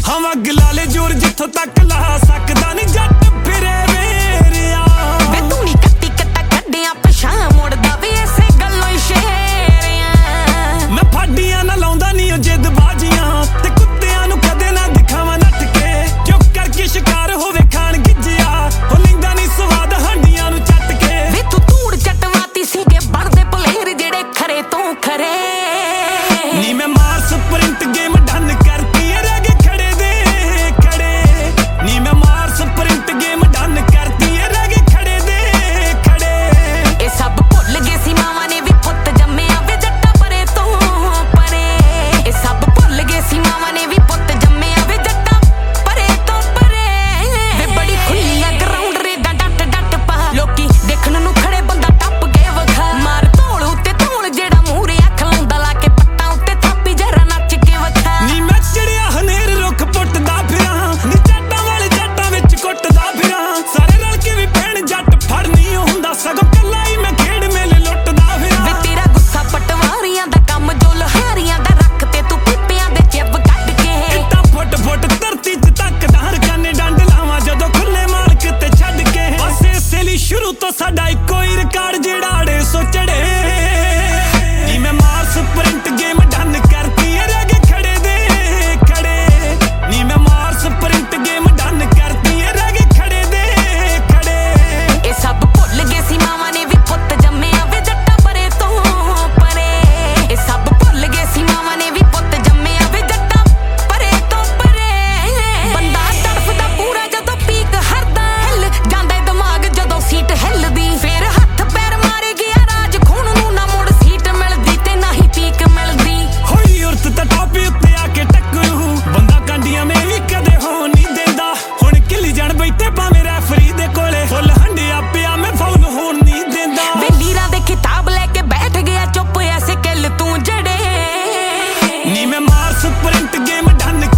ਹਵਾ ਗਲਾਲੇ ਜੋਰ ਜਿੱਥੋਂ ਤੱਕ ਲਾ ਸਕਦਾ ਨਹੀਂ ਜੱਟ ਫਿਰੇ ਵੇਰਿਆ ਵੇ ਤੂੰ ਨੀ ਕੱਟੀ ਕੱਟਾ ਕੱਢਿਆ ਪਛਾਂ ਮੁੜਦਾ ਵੀ ਇਸੇ ਗੱਲੋਂ ਹੀ ਸ਼ੇਰਿਆ ਮੈਂ ਫਾਡੀਆਂ ਨਾ ਲਾਉਂਦਾ ਨਹੀਂ ਉਹ ਜਿੱਦ ਬਾਜੀਆਂ ਤੇ ਕੁੱਤਿਆਂ ਨੂੰ ਕਦੇ ਨਾ ਦਿਖਾਵਾਂ ਨੱਠ ਕੇ ਕਿਉਂ ਕਰਕੇ ਸ਼ਿਕਾਰ ਹੋਵੇ ਖਾਣ ਗਿੱਜਿਆ ਉਹ ਲੈਂਦਾ ਨਹੀਂ ਸਵਾਦ ਹਾਂਡੀਆਂ ਨੂੰ ਚੱਟ ਕੇ ਵੇ ਤੂੰ ਧੂੜ ਚਟਵਾਤੀ ਸੀਗੇ ਬਣਦੇ ਪਲੇਰ ਜਿਹੜੇ ਖਰੇ ਤੋਂ ਖਰੇ ਨੀ ਮੈਂ ਮਾਰ ਸਪ੍ਰਿੰਟ ਗੇਮ ਡਨ ਕਰਤੀ ਰਹਿ ਗਏ ਖੜੇ ਦੇ ਖੜੇ ਨੀ ਮੈਂ ਮਾਰ ਸਪ੍ਰਿੰਟ ਗੇਮ ਡਨ ਕਰਤੀ ਰਹਿ ਗਏ ਖੜੇ ਦੇ ਖੜੇ ਇਹ ਸਭ ਭੁੱਲ ਗਏ ਸੀ ਮਾਵਾਂ ਨੇ ਵੀ ਪੁੱਤ ਜੰਮਿਆ ਵੇ ਜੱਟਾ ਪਰੇ ਤੋਂ ਪਰੇ ਇਹ ਸਭ ਭੁੱਲ ਗਏ ਸੀ ਮਾਵਾਂ ਨੇ ਵੀ ਪੁੱਤ ਜੰਮਿਆ ਵੇ ਜੱਟਾ ਪਰੇ ਤੋਂ ਪਰੇ ਵੇ ਬੜੀ ਖੁੱਲੀ ਆ ਗਰਾਊਂਡ ਰੇਡਾ ਡੱਟ ਡੱਟ ਪਾ ਲੋਕੀ ਦੇਖਣ ਨੂੰ ਖੜੇ ਬੰਦਾ ਟੱਪ ਕੇ ਵਖਾ ਮਾਰ ਧੌਲ ਉੱਤੇ ਧੌਲ ਜਿਹੜਾ ਮੂਹਰੇ ਅੱਖ ਲਾਉਂਦਾ ਲਾ ਕੇ ਪੱਟਾਂ ਉੱਤੇ ਥਾਪੀ ਜਰਾ ਨੱਚ ਕੇ ਵਖਾ ਨੀ ਮੈਂ ਚੜਿਆ ਹਨੇਰ ਰੁੱਖ ਪੁੱਟਦਾ ਫਿਰਾਂ ਨੀ ਜੱਟਾਂ ਵਾਲੇ ਜੱਟਾਂ ਵਿੱਚ ਕੁੱਟਦਾ ਫਿਰਾਂ ਸਾਰੇ ਰਲ ਕੇ ਵੀ ਭੈਣ ਜੱਟ ਫੜ ਨਹੀਂ ਹੁੰਦਾ ਸਗੋਂ ਕੱਲਾ ਹੀ ਮੈਂ ਖੇਡ ਮੇਲੇ ਲੁੱਟਦਾ ਵੇ ਫਿਰਾਂ ਤੇਰਾ ਗੁੱਸਾ ਪਟਵਾਰੀਆਂ ਦਾ ਕੰਮ ਜੋ ਲਹਾਰੀਆਂ ਦਾ ਰੱਖ ਤੇ ਤੂੰ ਪੀਪਿਆਂ ਦੇ ਚਿੱਬ ਕੱਢ ਕੇ ਇੱਟਾਂ ਫੁੱਟ ਫੁੱਟ ਧਰਤੀ 'ਚ ਤੱਕਦਾ ਰਕਾਨੇ ਡੰਡ ਲਾਵਾਂ ਜਦੋਂ ਖੁੱਲੇ ਮਾਲਕ ਤੇ ਛੱਡ ਕੇ ਬਸ ਇਸੇ ਲਈ ਸ਼ੁਰੂ ਤੋਂ ਸਾਡਾ ਇੱਕੋ ਹੀ ਰਿਕਾਰਡ ਜਿਹੜਾ ਅੜੇ ਸੋ ਚੜੇ ਨੀ ਮੈਂ ਮਾਰ ਸਪ੍ਰਿੰਟ ਗੇਮ ਡਨ ਕਰਤੀ ਰਹਿ ਗਏ ਖੜੇ ਦੇ ਖੜੇ ਨੀ ਮੈਂ ਮਾਰ ਸਪ੍ਰਿੰਟ ਗੇਮ ਡਨ ਕਰਤੀ ਰਹਿ ਗਏ ਖੜੇ ਦੇ ਖੜੇ ਇਹ ਸਭ ਭੁੱਲ ਗਏ ਸੀ ਮਾਵਾਂ ਨੇ ਵੀ ਪੁੱਤ ਜੰਮਿਆ ਵੇ ਜੱਟਾ ਪਰੇ ਤੋਂ ਪਰੇ ਇਹ ਸਭ ਭੁੱਲ ਗਏ ਸੀ ਮਾਵਾਂ ਨੇ ਵੀ ਪੁੱਤ ਜੰਮਿਆ ਵੇ ਜੱਟਾ ਪਰੇ ਤੋਂ ਪਰੇ ਬੰਦਾ ਤੜਫਦਾ ਪੂਰਾ ਜਦੋਂ ਪੀਕ ਹਰਦਾ ਹਿੱਲ ਜਾਂਦਾ ਦਿਮਾਗ ਜਦੋਂ ਸੀਟ ਹਿੱਲਦੀ ਫੇਰ ਹੱਥ ਪੈਰ ਮਾਰੇ ਗਿਆ ਰਾਜ ਖੂਨ ਨੂੰ ਨਾ ਮੁੜ ਸੀਟ ਮਿਲਦੀ ਤੇ ਨਾ ਹੀ ਪੀਕ ਮਿਲਦੀ ਹੋਈ ਉਰਤ ਤਾਂ ਟਾਪੀ ਉੱਤੇ ਆ ਕੇ ਟੱਕਰੂ ਬੰਦਾ ਕਾਂਡੀਆਂ ਮੈਂ ਵੀ ਕਦੇ ਹੋ ਨਹੀਂ ਦਿੰਦਾ ਹੁਣ ਕਿੱਲੀ ਜਾਣ ਬੈਠੇ ਭਾਵੇਂ ਰੈਫਰੀ ਦੇ ਕੋਲੇ ਫੁੱਲ ਹੰਡਿਆ ਪਿਆ ਮੈਂ ਫਾਉਲ ਹੋਣ ਨਹੀਂ ਦਿੰਦਾ ਵੇ ਲੀਰਾਂ ਦੇ ਖਿਤਾਬ ਲੈ ਕੇ ਬੈਠ ਗਿਆ ਚੁੱਪ ਐਸੇ ਕਿੱਲ ਤੂੰ ਜੜੇ ਨੀ ਮੈਂ ਮਾਰ ਸਪ੍ਰਿੰਟ ਗੇਮ ਡਨ